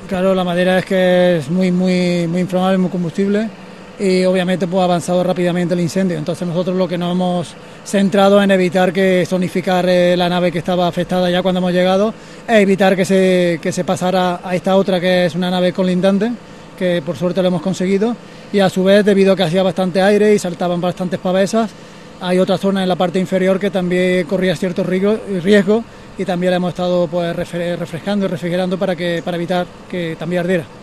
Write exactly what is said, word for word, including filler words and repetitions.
Claro, la madera es que es muy, muy, muy inflamable, muy combustible y obviamente pues ha avanzado rápidamente el incendio. Entonces nosotros lo que nos hemos centrado en evitar que zonificar eh, la nave que estaba afectada ya cuando hemos llegado, e evitar que se, que se pasara a esta otra que es una nave colindante, que por suerte lo hemos conseguido, y a su vez, debido a que hacía bastante aire y saltaban bastantes pavesas, hay otra zona en la parte inferior que también corría cierto riesgo y también la hemos estado pues refrescando y refrigerando para que para evitar que también ardiera.